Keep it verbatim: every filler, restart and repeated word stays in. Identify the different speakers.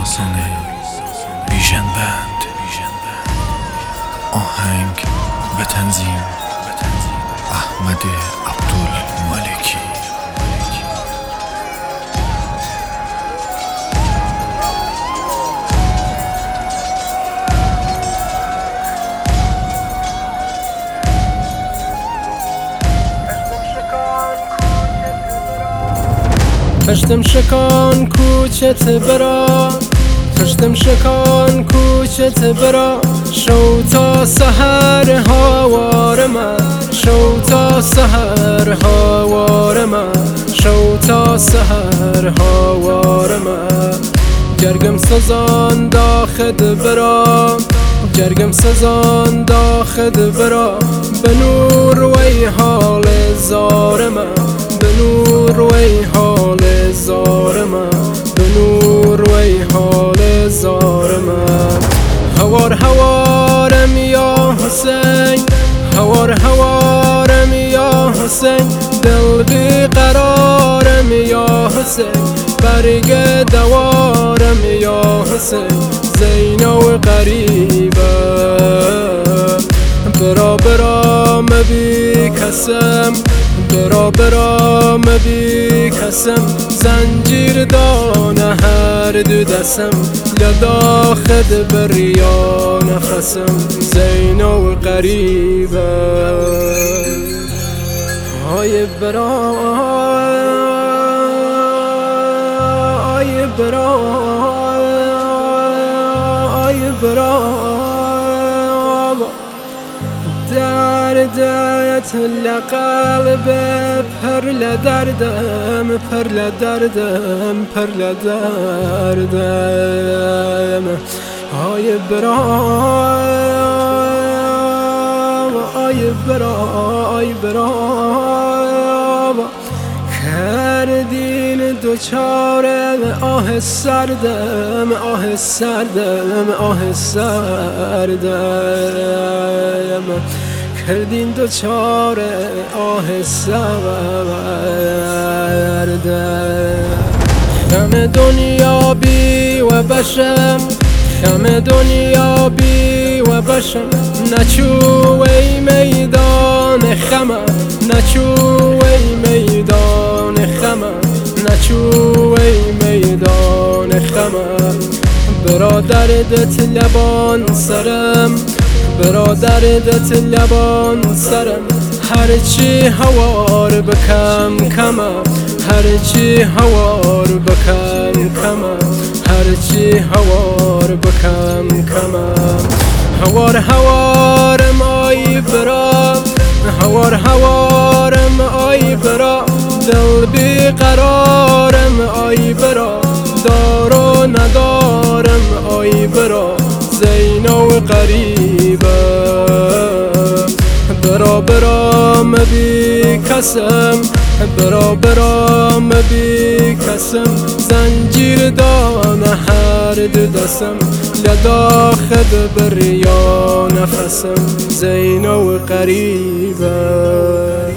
Speaker 1: ساسانه بیژن بند. آهنگ به تنظیم احمد عبدالمالکی.
Speaker 2: خشتم شکان کوچت برا، خشتم شکان کوچت برا، شو تا سحر هوار من، شو تا سحر هوار من، شو تا سحر هوار من. گرگم سزان داخد برا، گرگم سزان داخد برا، به نور وی حال زار من، به نور وی حال زار من، به نور وی حال زار من. هوار هوارم یا حسین، هوار هوارم یا حسین، دل بی قرارم یا حسین، برگ دوارم یا حسین، زینو قریبه برا برا مبی کسم، برا برا مبی کسم، زنجیر دانه هر دو دستم، لدا خد بریا نفسم، زینو قریبه های برا، های برا، های برا. دردت لقلب پر لدردم، پر لدردم، پر لدردم. های برا، های برا، های برا. کردین دوچاره آه سردم، آه سردم، آه سردم. کردین دوچاره آه سردم. خم دنیا بی و بشم، خم دنیا بی و بشم، نچوی میدان خمم، نچوی میدان خمم، نچوی میدان خمم. برادردت لبان سرم، برادردت لبان سرم، هرچی هوار بکم کمم، هرچی هوار بکم کمم، هرچی هوار بکم کمم. هوار هوارم آی برا، هوار هوارم آی برا، دل بی قرارم آی برا، دارو ندارم آی برا، زینو قریبه برا برا مبی کسم، برا برا مبی کسم، زنجیر دانه هر دو دستم، لدا خد بریا نفسم، زینو قریبه.